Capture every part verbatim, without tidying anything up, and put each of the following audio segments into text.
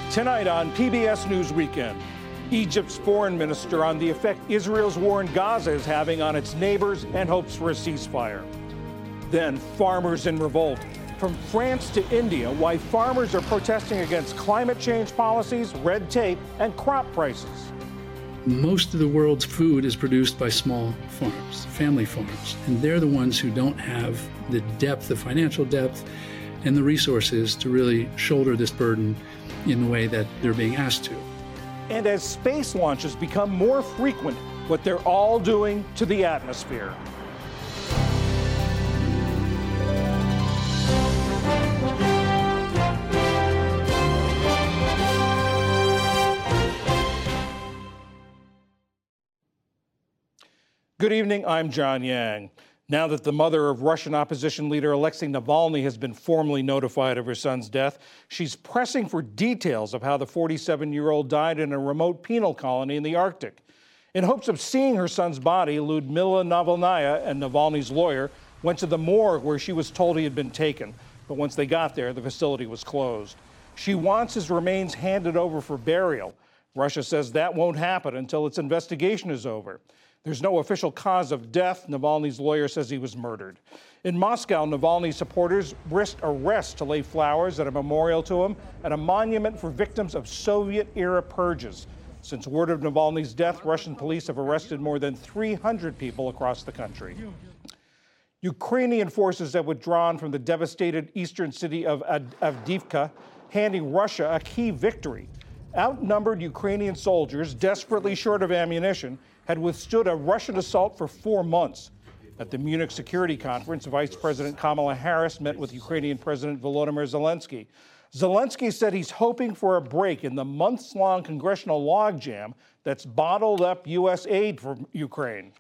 Tonight on P B S News Weekend, Egypt's foreign minister on the effect Israel's war in Gaza is having on its neighbors and hopes for a ceasefire. Then farmers in revolt. From France to India, why farmers are protesting against climate change policies, red tape, and crop prices. Most of the world's food is produced by small farms, family farms, and they're the ones who don't have the depth, the financial depth, and the resources to really shoulder this burden in the way that they're being asked to. And as space launches become more frequent, what they're all doing to the atmosphere. Good evening, I'm John Yang. Now that the mother of Russian opposition leader Alexei Navalny has been formally notified of her son's death, she's pressing for details of how the forty-seven-year-old died in a remote penal colony in the Arctic. In hopes of seeing her son's body, Lyudmila Navalnaya and Navalny's lawyer went to the morgue where she was told he had been taken. But once they got there, the facility was closed. She wants his remains handed over for burial. Russia says that won't happen until its investigation is over. There's no official cause of death. Navalny's lawyer says he was murdered. In Moscow, Navalny supporters risked arrest to lay flowers at a memorial to him and a monument for victims of Soviet-era purges. Since word of Navalny's death, Russian police have arrested more than three hundred people across the country. Ukrainian forces have withdrawn from the devastated eastern city of Avdiivka, handing Russia a key victory. Outnumbered Ukrainian soldiers, desperately short of ammunition, had withstood a Russian assault for four months. At the Munich Security Conference, Vice President Kamala Harris met with Ukrainian President Volodymyr Zelensky. Zelensky said he's hoping for a break in the months-long congressional logjam that's bottled up U S aid for Ukraine.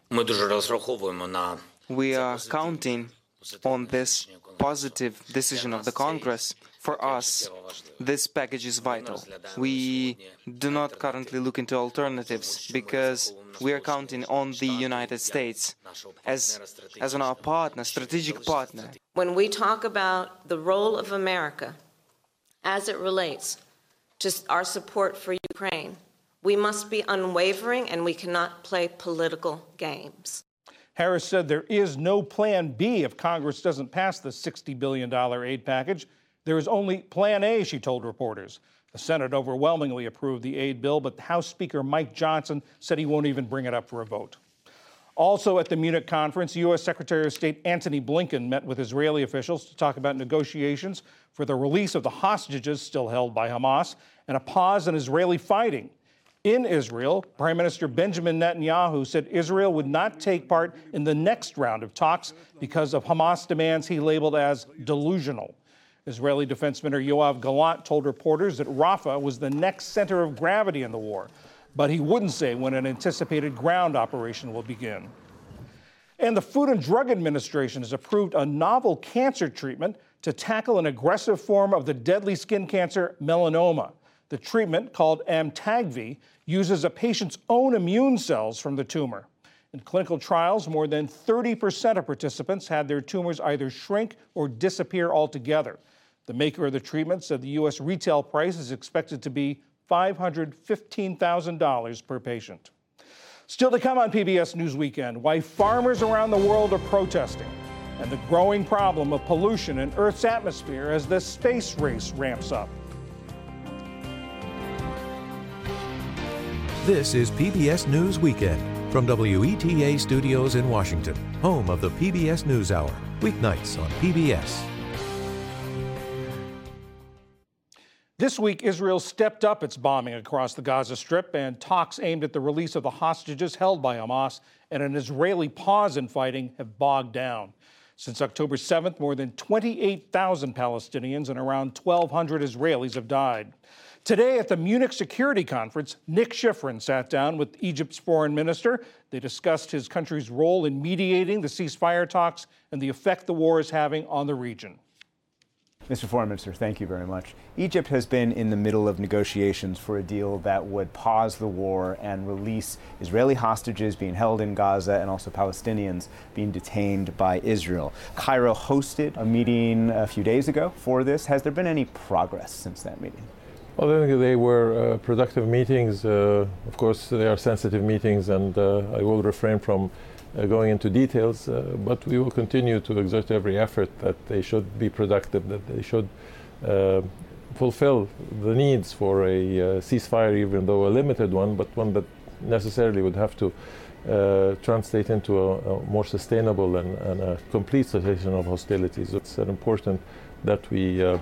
We are counting on this positive decision of the Congress. For us, this package is vital. We do not currently look into alternatives because we are counting on the United States as, as on our partner, strategic partner. When we talk about the role of America as it relates to our support for Ukraine, we must be unwavering and we cannot play political games. Harris said there is no plan B if Congress doesn't pass the sixty billion dollars aid package. There is only plan A, she told reporters. The Senate overwhelmingly approved the aid bill, but House Speaker Mike Johnson said he won't even bring it up for a vote. Also at the Munich conference, U S Secretary of State Antony Blinken met with Israeli officials to talk about negotiations for the release of the hostages still held by Hamas and a pause in Israeli fighting. In Israel, Prime Minister Benjamin Netanyahu said Israel would not take part in the next round of talks because of Hamas demands he labeled as delusional. Israeli Defense Minister Yoav Gallant told reporters that Rafah was the next center of gravity in the war, but he wouldn't say when an anticipated ground operation will begin. And the Food and Drug Administration has approved a novel cancer treatment to tackle an aggressive form of the deadly skin cancer, melanoma. The treatment, called Amtagvi, uses a patient's own immune cells from the tumor. In clinical trials, more than thirty percent of participants had their tumors either shrink or disappear altogether. The maker of the treatment said the U S retail price is expected to be five hundred fifteen thousand dollars per patient. Still to come on P B S News Weekend, why farmers around the world are protesting and the growing problem of pollution in Earth's atmosphere as the space race ramps up. This is P B S News Weekend from W E T A Studios in Washington, home of the P B S NewsHour, weeknights on P B S. This week, Israel stepped up its bombing across the Gaza Strip, and talks aimed at the release of the hostages held by Hamas and an Israeli pause in fighting have bogged down. Since October seventh, more than twenty-eight thousand Palestinians and around twelve hundred Israelis have died. Today at the Munich Security Conference, Nick Schifrin sat down with Egypt's foreign minister. They discussed his country's role in mediating the ceasefire talks and the effect the war is having on the region. Mister Foreign Minister, thank you very much. Egypt has been in the middle of negotiations for a deal that would pause the war and release Israeli hostages being held in Gaza and also Palestinians being detained by Israel. Cairo hosted a meeting a few days ago for this. Has there been any progress since that meeting? Well, I think they were uh, productive meetings. Uh, of course, they are sensitive meetings, and uh, I will refrain from uh, going into details, uh, but we will continue to exert every effort that they should be productive, that they should uh, fulfill the needs for a uh, ceasefire, even though a limited one, but one that necessarily would have to uh, translate into a, a more sustainable and, and a complete cessation of hostilities. It's important that we uh,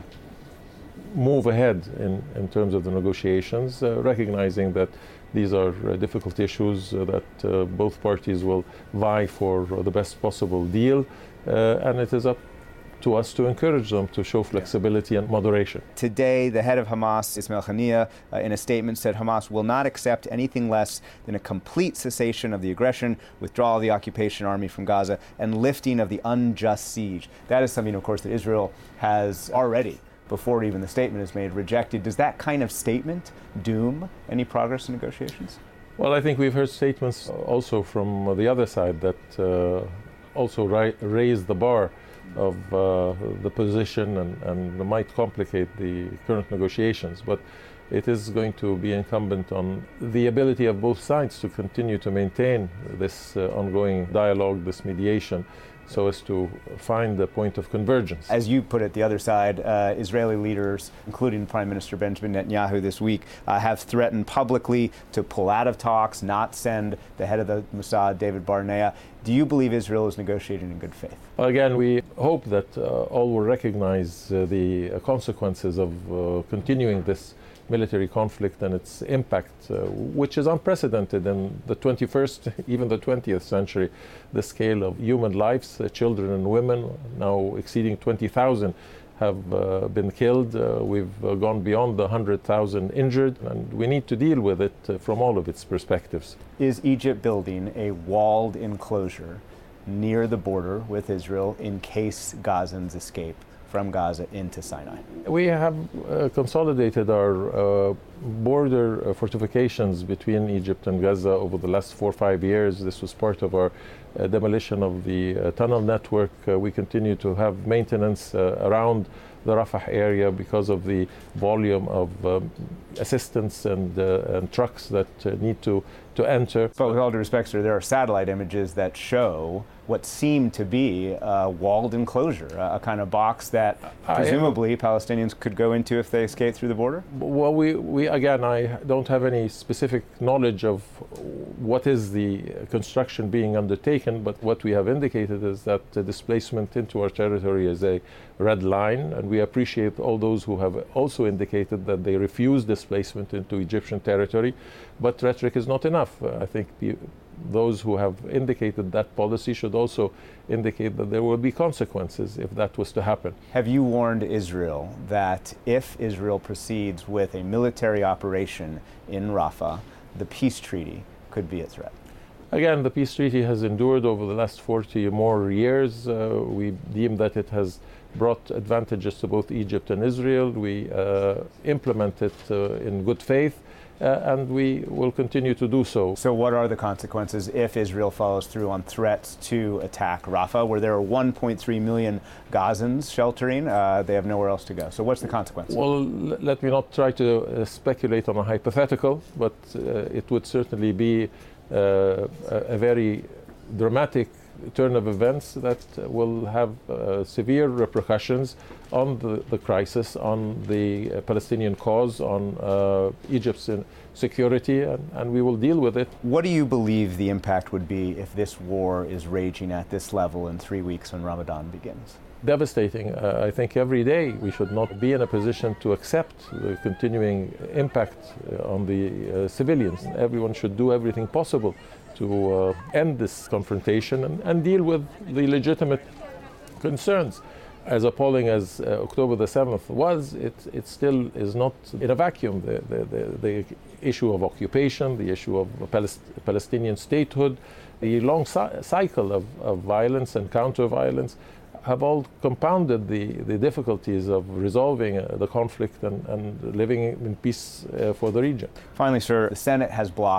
move ahead in, in terms of the negotiations, uh, recognizing that these are uh, difficult issues, uh, that uh, both parties will vie for the best possible deal, uh, and it is up to us to encourage them to show flexibility and moderation. Today, the head of Hamas, Ismail Haniyeh, uh, in a statement said Hamas will not accept anything less than a complete cessation of the aggression, withdrawal of the occupation army from Gaza, and lifting of the unjust siege. That is something, of course, that Israel has already, before even the statement is made, rejected. Does that kind of statement doom any progress in negotiations? Well, I think we've heard statements also from the other side that uh, also ri- raise the bar of uh, the position and, and might complicate the current negotiations. But it is going to be incumbent on the ability of both sides to continue to maintain this uh, ongoing dialogue, this mediation, so as to find a point of convergence. As you put it, the other side, uh, Israeli leaders, including Prime Minister Benjamin Netanyahu this week, uh, have threatened publicly to pull out of talks, not send the head of the Mossad, David Barnea. Do you believe Israel is negotiating in good faith? Again, we hope that uh, all will recognize uh, the uh, consequences of uh, continuing this military conflict and its impact, uh, which is unprecedented in the twenty-first, even the twentieth century. The scale of human lives, uh, children and women, now exceeding twenty thousand, have uh, been killed. Uh, we've uh, gone beyond the one hundred thousand injured, and we need to deal with it uh, from all of its perspectives. Is Egypt building a walled enclosure near the border with Israel in case Gazans escape from Gaza into Sinai? We have uh, consolidated our uh, border uh, fortifications between Egypt and Gaza over the last four or five years. This was part of our uh, demolition of the uh, tunnel network. Uh, we continue to have maintenance uh, around the Rafah area because of the volume of um, assistance and, uh, and trucks that uh, need to, to enter. But with all due respect, sir, there are satellite images that show what seemed to be a walled enclosure, a kind of box that presumably Palestinians could go into if they escape through the border? Well, we, we again, I don't have any specific knowledge of what is the construction being undertaken, but what we have indicated is that the displacement into our territory is a red line, and we appreciate all those who have also indicated that they refuse displacement into Egyptian territory, but rhetoric is not enough. Uh, I think the, those who have indicated that policy should also indicate that there will be consequences if that was to happen. Have you warned Israel that if Israel proceeds with a military operation in Rafah, the peace treaty could be a threat? Again, the peace treaty has endured over the last forty or more years. Uh, we deem that it has brought advantages to both Egypt and Israel. We uh, implement it uh, in good faith. Uh, and we will continue to do so. So what are the consequences if Israel follows through on threats to attack Rafah, where there are one point three million Gazans sheltering? Uh, they have nowhere else to go. So what's the consequence? Well, l- let me not try to uh, speculate on a hypothetical, but uh, it would certainly be uh, a, a very dramatic turn of events that will have uh, severe repercussions on the, the crisis, on the uh, Palestinian cause, on uh, Egypt's security, and, and we will deal with it. What do you believe the impact would be if this war is raging at this level in three weeks when Ramadan begins? Devastating. Uh, I think every day we should not be in a position to accept the continuing impact uh, on the uh, civilians. Everyone should do everything possible to uh, end this confrontation and, and deal with the legitimate concerns. As appalling as uh, October the seventh was, it, it still is not in a vacuum. The, the, the, the issue of occupation, the issue of Palest- Palestinian statehood, the long ci- cycle of, of violence and counter-violence have all compounded the, the difficulties of resolving uh, the conflict and, and living in peace uh, for the region. Finally, sir, the Senate has blocked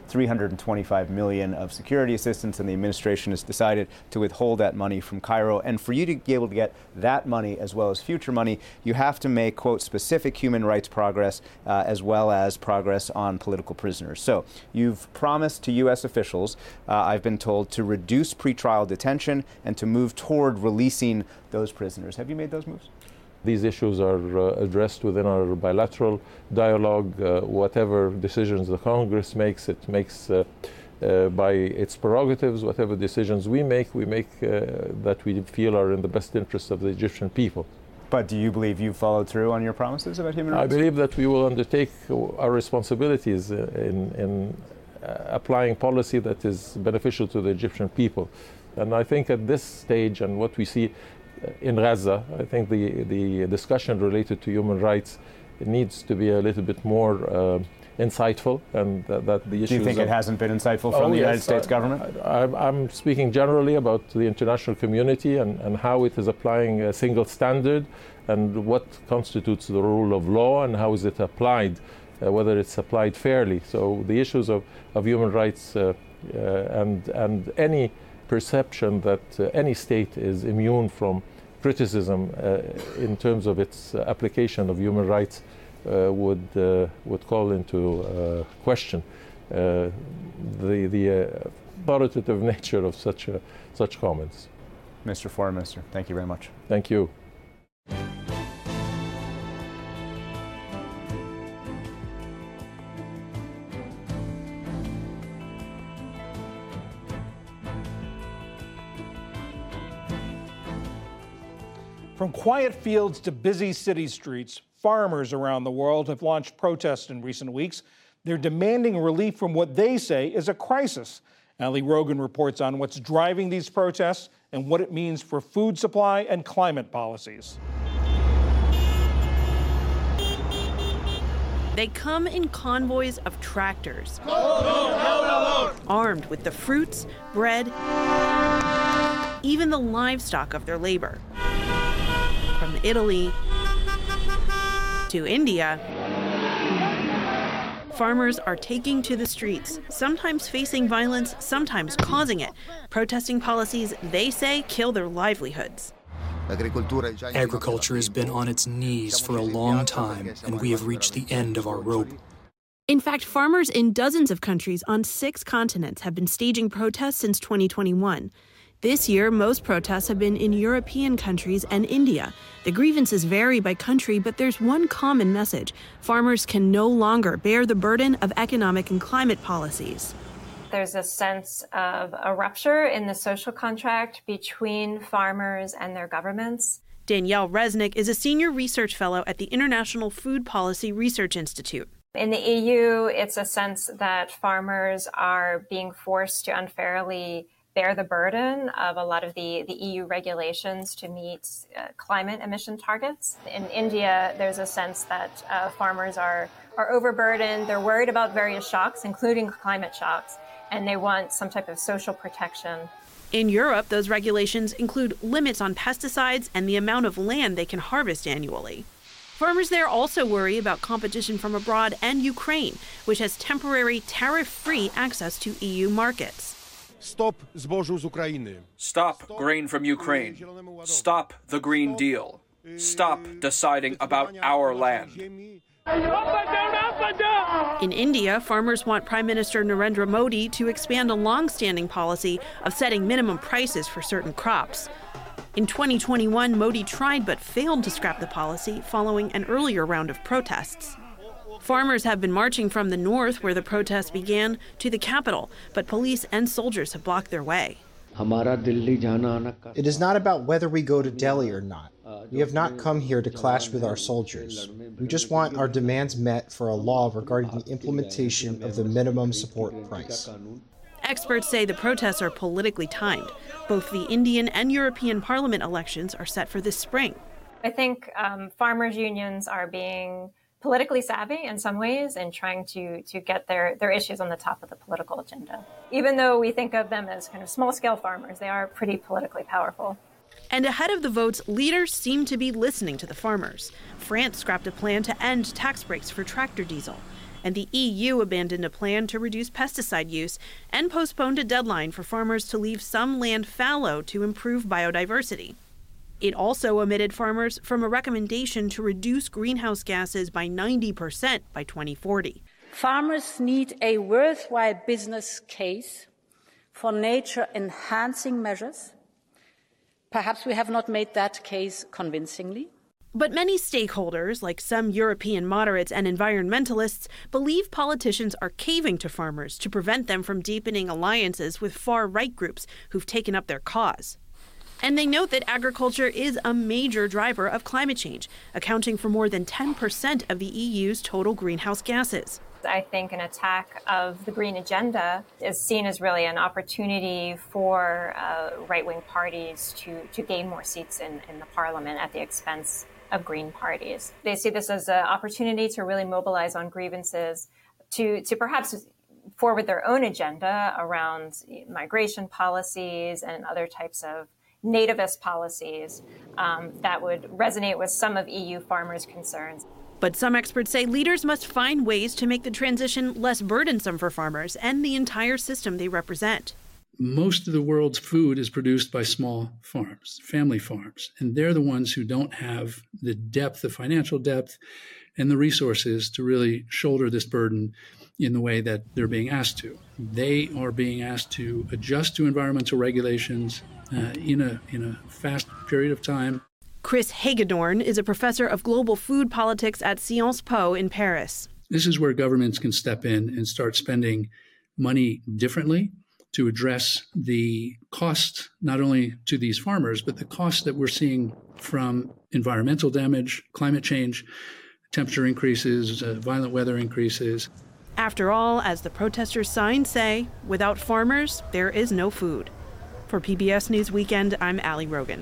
three hundred twenty-five million dollars of security assistance, and the administration has decided to withhold that money from Cairo. And for you to be able to get that money as well as future money, you have to make, quote, specific human rights progress uh, as well as progress on political prisoners. So you've promised to U S officials, uh, I've been told, to reduce pretrial detention and to move toward releasing those prisoners. Have you made those moves? These issues are uh, addressed within our bilateral dialogue. Uh, whatever decisions the Congress makes, it makes uh, uh, by its prerogatives. Whatever decisions we make, we make uh, that we feel are in the best interest of the Egyptian people. But do you believe you followed through on your promises about human rights? I believe that we will undertake our responsibilities in, in uh, applying policy that is beneficial to the Egyptian people. And I think at this stage and what we see in Gaza, I think the, the discussion related to human rights needs to be a little bit more uh, insightful, and that, that the issues. Do you think of, it hasn't been insightful from oh, the yes, United States I, government? I, I'm speaking generally about the international community and, and how it is applying a single standard and what constitutes the rule of law and how is it applied, uh, whether it's applied fairly. So the issues of, of human rights uh, uh, and, and any perception that uh, any state is immune from criticism uh, in terms of its uh, application of human rights uh, would uh, would call into uh, question uh, the the uh, authoritative nature of such uh, such comments. Mister Foreign Minister, thank you very much. Thank you. From quiet fields to busy city streets, farmers around the world have launched protests in recent weeks. They're demanding relief from what they say is a crisis. Ali Rogan reports on what's driving these protests and what it means for food supply and climate policies. They come in convoys of tractors, armed with the fruits, bread, even the livestock of their labor. From Italy to India, farmers are taking to the streets, sometimes facing violence, sometimes causing it, protesting policies they say kill their livelihoods. Agriculture has been on its knees for a long time, and we have reached the end of our rope. In fact, farmers in dozens of countries on six continents have been staging protests since twenty twenty-one. This year, most protests have been in European countries and India. The grievances vary by country, but there's one common message. Farmers can no longer bear the burden of economic and climate policies. There's a sense of a rupture in the social contract between farmers and their governments. Danielle Resnick is a senior research fellow at the International Food Policy Research Institute. In the E U, it's a sense that farmers are being forced to unfairly bear the burden of a lot of the, the E U regulations to meet uh, climate emission targets. In India, there's a sense that uh, farmers are, are overburdened. They're worried about various shocks, including climate shocks, and they want some type of social protection. In Europe, those regulations include limits on pesticides and the amount of land they can harvest annually. Farmers there also worry about competition from abroad and Ukraine, which has temporary tariff-free access to E U markets. Stop zbożu z Ukrainy. Stop grain from Ukraine. Stop the Green Deal. Stop deciding about our land. In India, farmers want Prime Minister Narendra Modi to expand a long-standing policy of setting minimum prices for certain crops. In twenty twenty-one, Modi tried but failed to scrap the policy following an earlier round of protests. Farmers have been marching from the north, where the protests began, to the capital, but police and soldiers have blocked their way. It is not about whether we go to Delhi or not. We have not come here to clash with our soldiers. We just want our demands met for a law regarding the implementation of the minimum support price. Experts say the protests are politically timed. Both the Indian and European Parliament elections are set for this spring. I think um, farmers' unions are being politically savvy in some ways and trying to, to get their, their issues on the top of the political agenda. Even though we think of them as kind of small-scale farmers, they are pretty politically powerful. And ahead of the votes, leaders seem to be listening to the farmers. France scrapped a plan to end tax breaks for tractor diesel. And the E U abandoned a plan to reduce pesticide use and postponed a deadline for farmers to leave some land fallow to improve biodiversity. It also omitted farmers from a recommendation to reduce greenhouse gases by ninety percent by twenty forty. Farmers need a worthwhile business case for nature-enhancing measures. Perhaps we have not made that case convincingly. But many stakeholders, like some European moderates and environmentalists, believe politicians are caving to farmers to prevent them from deepening alliances with far-right groups who've taken up their cause. And they note that agriculture is a major driver of climate change, accounting for more than ten percent of the E U's total greenhouse gases. I think an attack of the green agenda is seen as really an opportunity for uh, right-wing parties to, to gain more seats in, in the parliament at the expense of green parties. They see this as an opportunity to really mobilize on grievances, to, to perhaps forward their own agenda around migration policies and other types of nativist policies um, that would resonate with some of E U farmers' concerns. But some experts say leaders must find ways to make the transition less burdensome for farmers and the entire system they represent. Most of the world's food is produced by small farms, family farms, and they're the ones who don't have the depth, the financial depth, and the resources to really shoulder this burden in the way that they're being asked to. They are being asked to adjust to environmental regulations uh, in a in a fast period of time. Chris Hagedorn is a professor of global food politics at Sciences Po in Paris. This is where governments can step in and start spending money differently to address the cost, not only to these farmers, but the cost that we're seeing from environmental damage, climate change, temperature increases, uh, violent weather increases. After all, as the protesters' signs say, without farmers, there is no food. For P B S News Weekend, I'm Allie Rogan.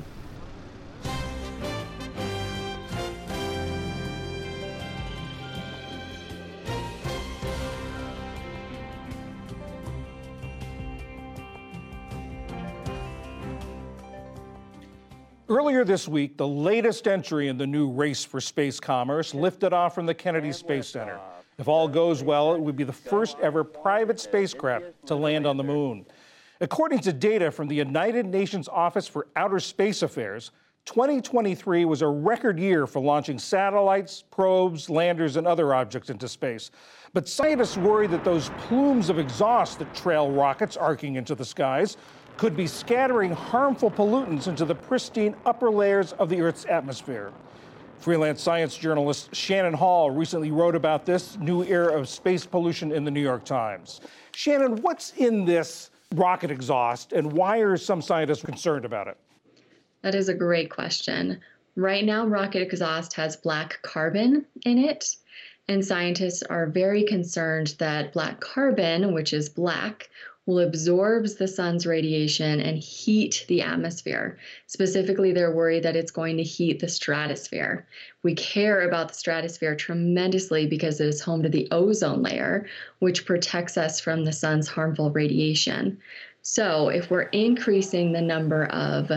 Earlier this week, the latest entry in the new race for space commerce lifted off from the Kennedy Space Center. If all goes well, it would be the first ever private spacecraft to land on the moon. According to data from the United Nations Office for Outer Space Affairs, twenty twenty-three was a record year for launching satellites, probes, landers, and other objects into space. But scientists worry that those plumes of exhaust that trail rockets arcing into the skies could be scattering harmful pollutants into the pristine upper layers of the Earth's atmosphere. Freelance science journalist Shannon Hall recently wrote about this new era of space pollution in the New York Times. Shannon, what's in this rocket exhaust, and why are some scientists concerned about it? That is a great question. Right now, rocket exhaust has black carbon in it, and scientists are very concerned that black carbon, which is black, will absorb the sun's radiation and heat the atmosphere. Specifically, they're worried that it's going to heat the stratosphere. We care about the stratosphere tremendously because it is home to the ozone layer, which protects us from the sun's harmful radiation. So if we're increasing the number of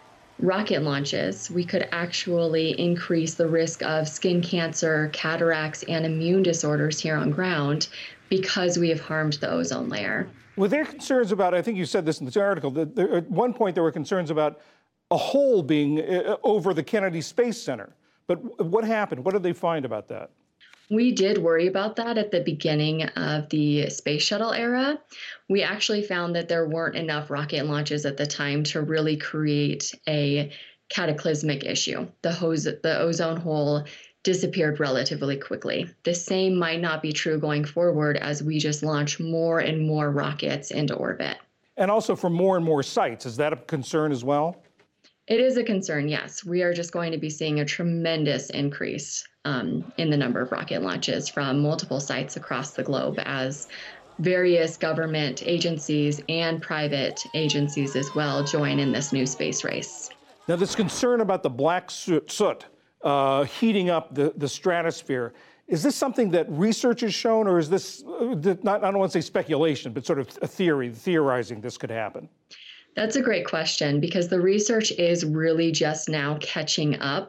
rocket launches, we could actually increase the risk of skin cancer, cataracts, and immune disorders here on ground because we have harmed the ozone layer. Were there concerns about, I think you said this in this article, that there, at one point there were concerns about a hole being uh, over the Kennedy Space Center. But what happened? What did they find about that? We did worry about that at the beginning of the space shuttle era. We actually found that there weren't enough rocket launches at the time to really create a cataclysmic issue. The, hose, the ozone hole disappeared relatively quickly. The same might not be true going forward as we just launch more and more rockets into orbit. And also from more and more sites. Is that a concern as well? It is a concern, yes. We are just going to be seeing a tremendous increase um, in the number of rocket launches from multiple sites across the globe as various government agencies and private agencies as well join in this new space race. Now, this concern about the black soot, soot Uh, heating up the, the stratosphere. Is this something that research has shown, or is this, uh, not, I don't want to say speculation, but sort of a theory, theorizing this could happen? That's a great question because the research is really just now catching up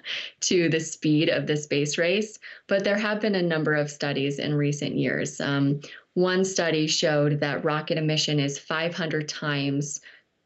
to the speed of the space race. But there have been a number of studies in recent years. Um, one study showed that rocket emission is five hundred times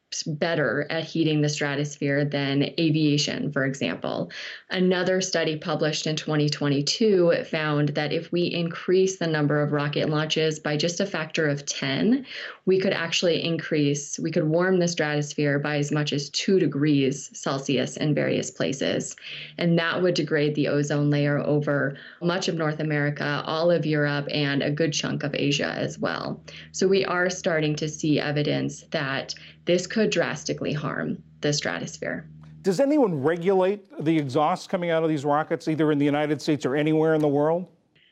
better at heating the stratosphere than aviation, for example. Another study published in twenty twenty-two found that if we increase the number of rocket launches by just a factor of ten, we could actually increase, we could warm the stratosphere by as much as two degrees Celsius in various places. And that would degrade the ozone layer over much of North America, all of Europe, and a good chunk of Asia as well. So we are starting to see evidence that this could drastically harm the stratosphere. Does anyone regulate the exhaust coming out of these rockets, either in the United States or anywhere in the world?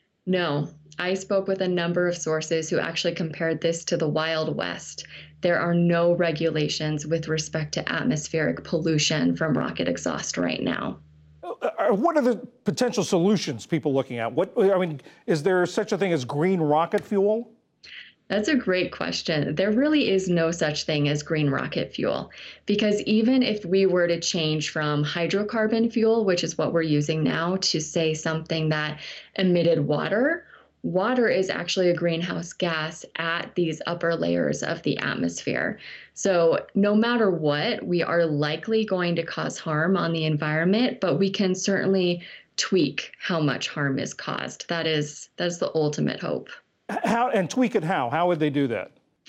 No. I spoke with a number of sources who actually compared this to the Wild West. There are no regulations with respect to atmospheric pollution from rocket exhaust right now. What are the potential solutions people looking at? What, I mean, is there such a thing as green rocket fuel? That's a great question. There really is no such thing as green rocket fuel, because even if we were to change from hydrocarbon fuel, which is what we're using now, to say something that emitted water, water is actually a greenhouse gas at these upper layers of the atmosphere. So no matter what, we are likely going to cause harm on the environment, but we can certainly tweak how much harm is caused. That is, that is the ultimate hope. How, and tweak it how? How would they do that?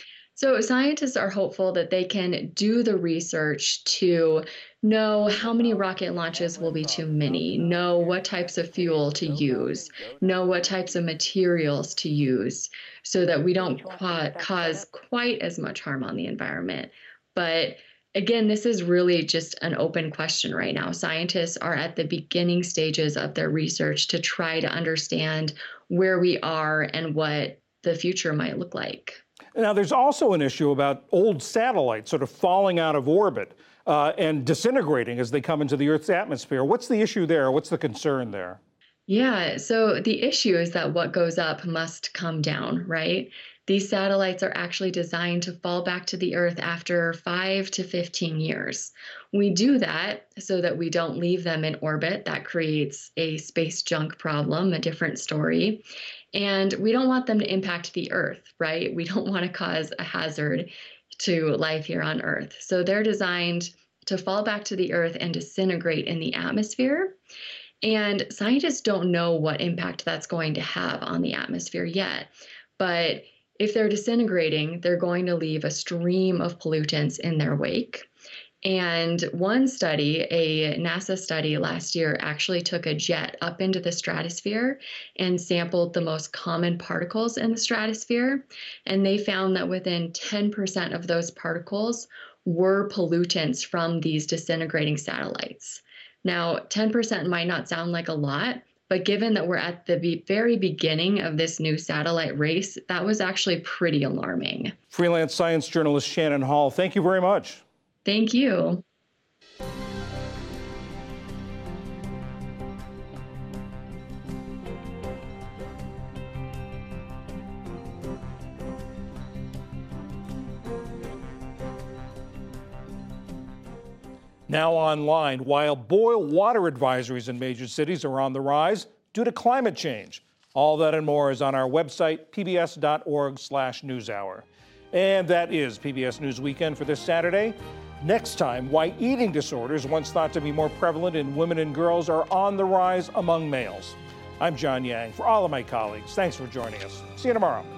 So scientists are hopeful that they can do the research to know how many rocket launches will be too many, know what types of fuel to use, know what types of materials to use, so that we don't ca- cause quite as much harm on the environment. But again, this is really just an open question right now. Scientists are at the beginning stages of their research to try to understand where we are and what the future might look like. Now, there's also an issue about old satellites sort of falling out of orbit uh, and disintegrating as they come into the Earth's atmosphere. What's the issue there? What's the concern there? Yeah, so the issue is that what goes up must come down, right? These satellites are actually designed to fall back to the Earth after five to fifteen years. We do that so that we don't leave them in orbit. That creates a space junk problem, a different story. And we don't want them to impact the Earth, right? We don't want to cause a hazard to life here on Earth. So they're designed to fall back to the Earth and disintegrate in the atmosphere. And scientists don't know what impact that's going to have on the atmosphere yet. But if they're disintegrating, they're going to leave a stream of pollutants in their wake. And one study, a NASA study last year, actually took a jet up into the stratosphere and sampled the most common particles in the stratosphere. And they found that within ten percent of those particles were pollutants from these disintegrating satellites. Now, ten percent might not sound like a lot, but given that we're at the be- very beginning of this new satellite race, that was actually pretty alarming. Freelance science journalist Shannon Hall, thank you very much. Thank you. Now online, while boil water advisories in major cities are on the rise due to climate change. All that and more is on our website, p b s dot org slash newshour. And that is P B S News Weekend for this Saturday. Next time, why eating disorders, once thought to be more prevalent in women and girls, are on the rise among males. I'm John Yang. For all of my colleagues, thanks for joining us. See you tomorrow.